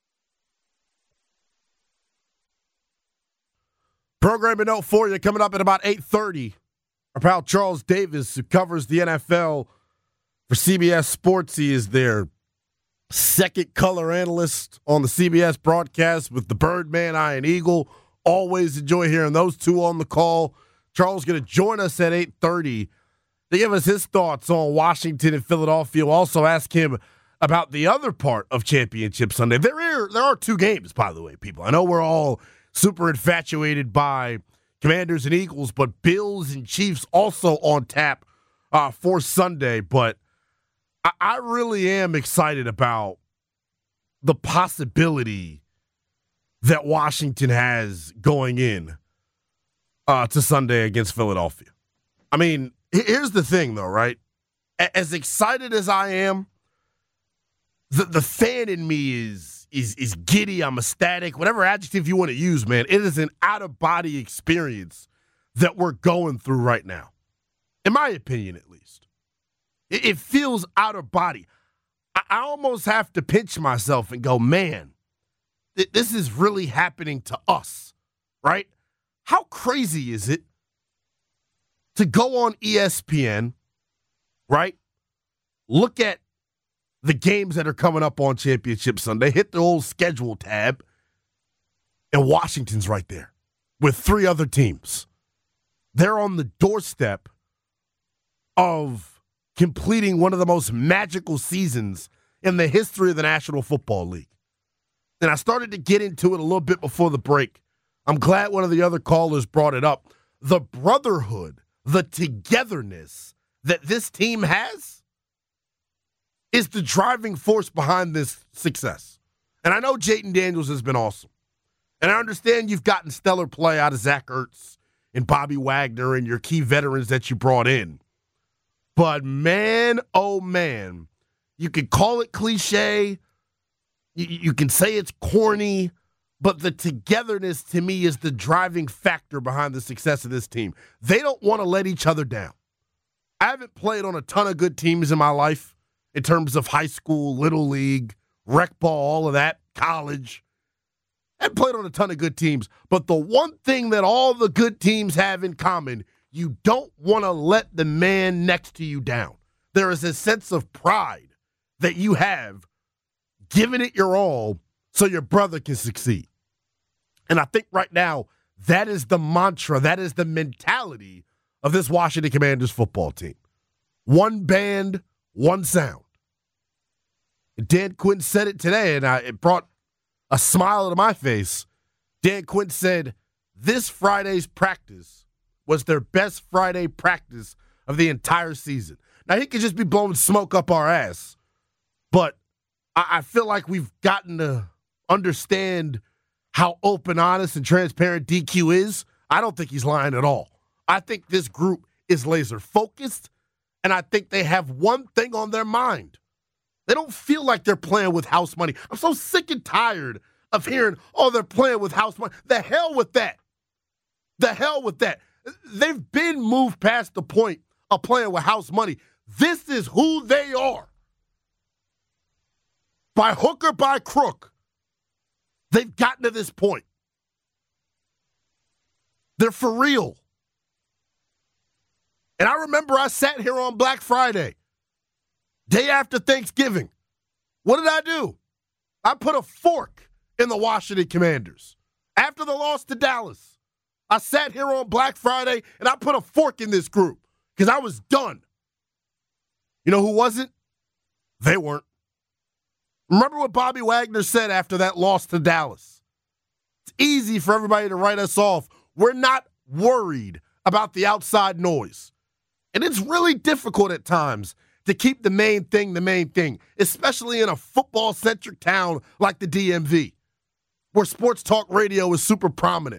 Programming note for you coming up at about 8:30. Our pal Charles Davis, who covers the NFL for CBS Sports, he is their second color analyst on the CBS broadcast with the Birdman, Iron Eagle. Always enjoy hearing those two on the call. Charles is going to join us at 8:30 to give us his thoughts on Washington and Philadelphia. We'll also ask him about the other part of Championship Sunday. There are two games, by the way, people. I know we're all super infatuated by Commanders and Eagles, but Bills and Chiefs also on tap for Sunday. But I really am excited about the possibility that Washington has going in to Sunday against Philadelphia. I mean, here's the thing, though, right? As excited as I am, the fan in me is giddy. I'm ecstatic. Whatever adjective you want to use, man. It is an out-of-body experience that we're going through right now. In my opinion, at least. It feels out of body. I almost have to pinch myself and go, man, this is really happening to us, right? how crazy is it to go on ESPN, right? Look at the games that are coming up on Championship Sunday, hit the old schedule tab, and Washington's right there with 3 other teams. They're on the doorstep of completing one of the most magical seasons in the history of the National Football League. And I started to get into it a little bit before the break. I'm glad one of the other callers brought it up. The brotherhood, the togetherness that this team has is the driving force behind this success. And I know Jayden Daniels has been awesome. And I understand you've gotten stellar play out of Zach Ertz and Bobby Wagner and your key veterans that you brought in. But man, oh man, you can call it cliche. You can say it's corny, but the togetherness to me is the driving factor behind the success of this team. They don't want to let each other down. I haven't played on a ton of good teams in my life in terms of high school, little league, rec ball, all of that, college. I haven't played on a ton of good teams, but the one thing that all the good teams have in common, you don't want to let the man next to you down. There is a sense of pride that you have giving it your all so your brother can succeed. And I think right now, that is the mantra, that is the mentality of this Washington Commanders football team. One band, one sound. Dan Quinn said it today, and it brought a smile to my face. Dan Quinn said this Friday's practice was their best Friday practice of the entire season. Now, he could just be blowing smoke up our ass, but I feel like we've gotten to understand how open, honest, and transparent DQ is. I don't think he's lying at all. I think this group is laser focused, and I think they have one thing on their mind. They don't feel like they're playing with house money. I'm so sick and tired of hearing, oh, they're playing with house money. The hell with that. The hell with that. They've been moved past the point of playing with house money. This is who they are. By hook or by crook, they've gotten to this point. They're for real. And I remember I sat here on Black Friday, day after Thanksgiving. What did I do? I put a fork in the Washington Commanders. After the loss to Dallas, I sat here on Black Friday and I put a fork in this group because I was done. You know who wasn't? They weren't. Remember what Bobby Wagner said after that loss to Dallas? It's easy for everybody to write us off. We're not worried about the outside noise. And it's really difficult at times to keep the main thing, especially in a football-centric town like the DMV, where sports talk radio is super prominent,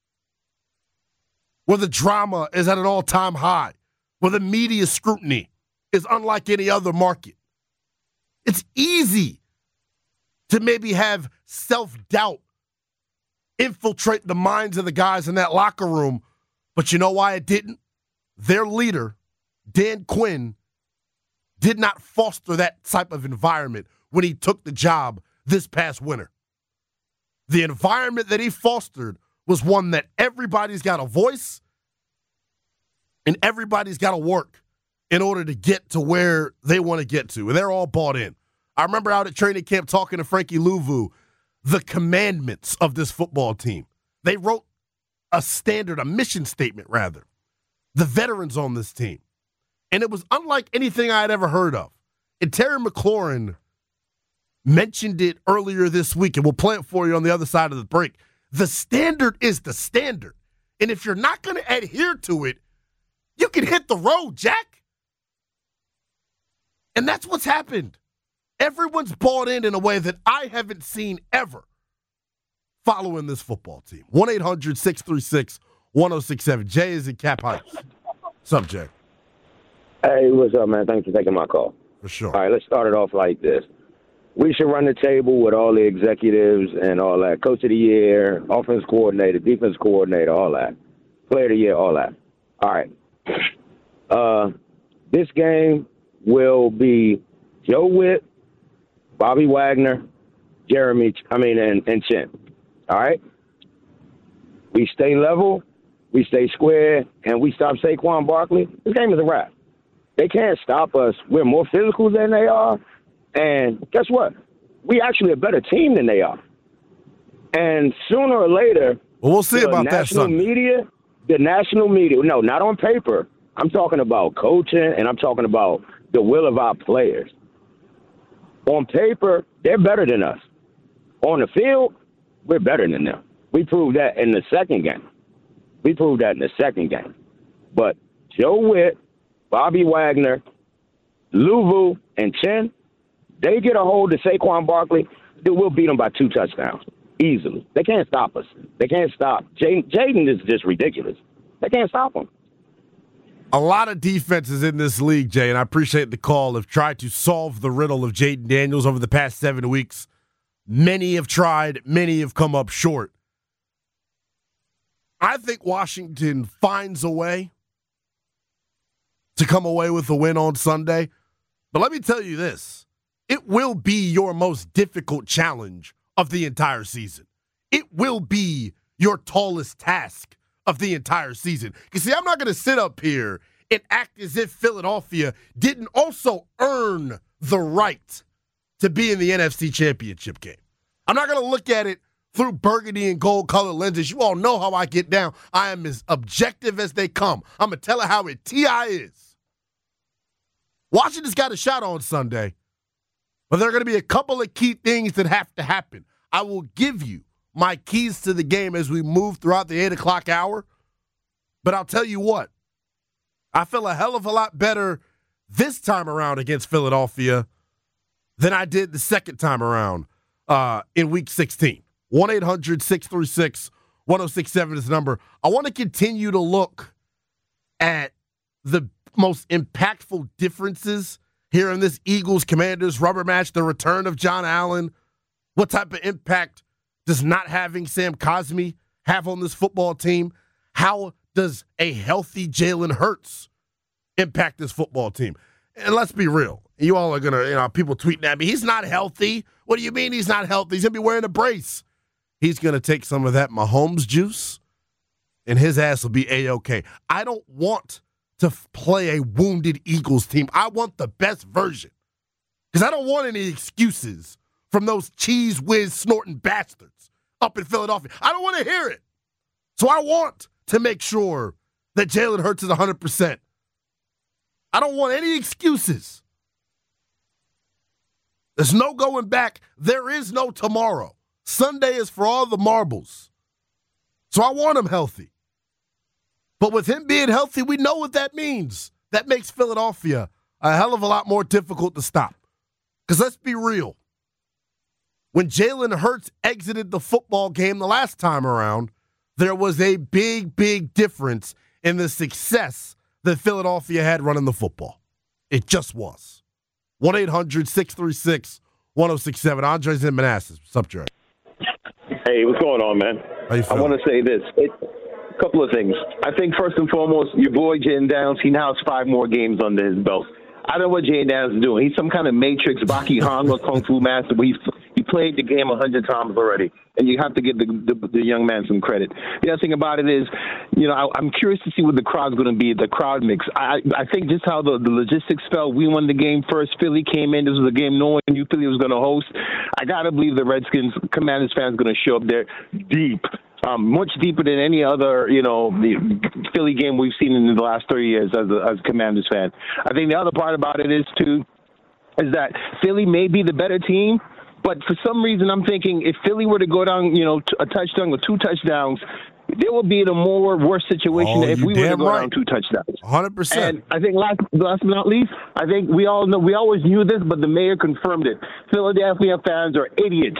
where the drama is at an all-time high, where the media scrutiny is unlike any other market. It's easy to maybe have self-doubt infiltrate the minds of the guys in that locker room. But you know why it didn't? Their leader, Dan Quinn, did not foster that type of environment when he took the job this past winter. The environment that he fostered was one that everybody's got a voice and everybody's got to work in order to get to where they want to get to. And they're all bought in. I remember out at training camp talking to Frankie Louvu, the commandments of this football team. They wrote a mission statement, rather. The veterans on this team. And it was unlike anything I had ever heard of. And Terry McLaurin mentioned it earlier this week, and we'll play it for you on the other side of the break. The standard is the standard. And if you're not going to adhere to it, you can hit the road, Jack. And that's what's happened. Everyone's bought in a way that I haven't seen ever following this football team. 1-800-636-1067. Jay is in Cap Heights. What's up, Jay? Hey, what's up, man? Thanks for taking my call. For sure. All right, let's start it off like this. We should run the table with all the executives and all that. Coach of the year, offense coordinator, defense coordinator, all that. Player of the year, all that. All right. This game will be Joe Witt, Bobby Wagner, and Chin. All right? We stay level. we stay square, and we stop Saquon Barkley, this game is a wrap. They can't stop us. We're more physical than they are. And guess what? We actually a better team than they are. And sooner or later, we'll see about that, son. The national media, no, not on paper. I'm talking about coaching, and I'm talking about the will of our players. On paper, they're better than us. On the field, we're better than them. We proved that in the second game. But Joe Witt, Bobby Wagner, Luvu, and Chen, they get a hold of Saquon Barkley, we'll beat them by 2 touchdowns. Easily. They can't stop us. They can't stop. Jaden is just ridiculous. They can't stop him. A lot of defenses in this league, Jay, and I appreciate the call, have tried to solve the riddle of Jaden Daniels over the past 7 weeks. Many have tried. Many have come up short. I think Washington finds a way to come away with a win on Sunday. But let me tell you this. It will be your most difficult challenge of the entire season. It will be your tallest task of the entire season. You see, I'm not going to sit up here and act as if Philadelphia didn't also earn the right to be in the NFC Championship game. I'm not going to look at it through burgundy and gold colored lenses. You all know how I get down. I am as objective as they come. I'm going to tell it how it T.I. is. Washington's got a shot on Sunday, but there are going to be a couple of key things that have to happen. I will give you my keys to the game as we move throughout the 8 o'clock hour. But I'll tell you what, I feel a hell of a lot better this time around against Philadelphia than I did the second time around in Week 16. 1-800-636-1067 is the number. I want to continue to look at the most impactful differences here in this Eagles-Commanders rubber match, the return of John Allen. What type of impact does not having Sam Cosmi have on this football team? How does a healthy Jalen Hurts impact this football team? And let's be real. You all are going to, people tweeting at me, he's not healthy. What do you mean he's not healthy? He's going to be wearing a brace. He's going to take some of that Mahomes juice, and his ass will be A-OK. I don't want to play a wounded Eagles team. I want the best version because I don't want any excuses from those cheese whiz snorting bastards up in Philadelphia. I don't want to hear it. So I want to make sure that Jalen Hurts is 100%. I don't want any excuses. There's no going back. There is no tomorrow. Sunday is for all the marbles. So I want him healthy. But with him being healthy, we know what that means. That makes Philadelphia a hell of a lot more difficult to stop. Because let's be real. When Jalen Hurts exited the football game the last time around, there was a big, big difference in the success that Philadelphia had running the football. It just was. 1-800-636-1067. Andre's in Manassas. What's up, Jerry? Hey, what's going on, man? How you feeling? I want to say this. A couple of things. I think first and foremost, your boy Jaden Downs, he now has 5 more games under his belt. I don't know what Jaden Downs is doing. He's some kind of Matrix, Baki Hanma, Kung Fu master, but he played the game 100 times already, and you have to give the young man some credit. The other thing about it is, I'm curious to see what the crowd's going to be, the crowd mix. I think just how the logistics felt. We won the game first. Philly came in. This was a game no one knew Philly was going to host. I got to believe the Redskins, Commanders fans going to show up there deep. Much deeper than any other, the Philly game we've seen in the last 30 years as a Commanders fan. I think the other part about it is that Philly may be the better team, but for some reason I'm thinking if Philly were to go down, a touchdown or 2 touchdowns, they will be in a worse situation than if we were to go down 2 touchdowns. 100%. And I think last but not least, I think we all know, we always knew this, but the mayor confirmed it. Philadelphia fans are idiots.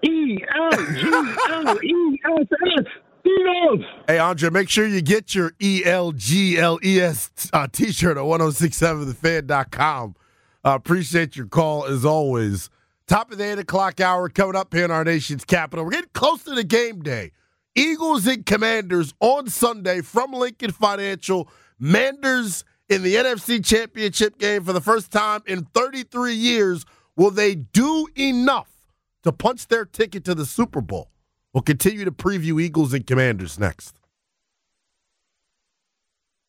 E-L-G-L-E-S-S. Hey, Andre, make sure you get your ELGLES t-shirt at 1067thefan.com. Appreciate your call as always. Top of the 8 o'clock hour coming up here in our nation's capital. We're getting close to the game day. Eagles and Commanders on Sunday from Lincoln Financial. Manders in the NFC Championship game for the first time in 33 years. Will they do enough to punch their ticket to the Super Bowl? We'll continue to preview Eagles and Commanders next.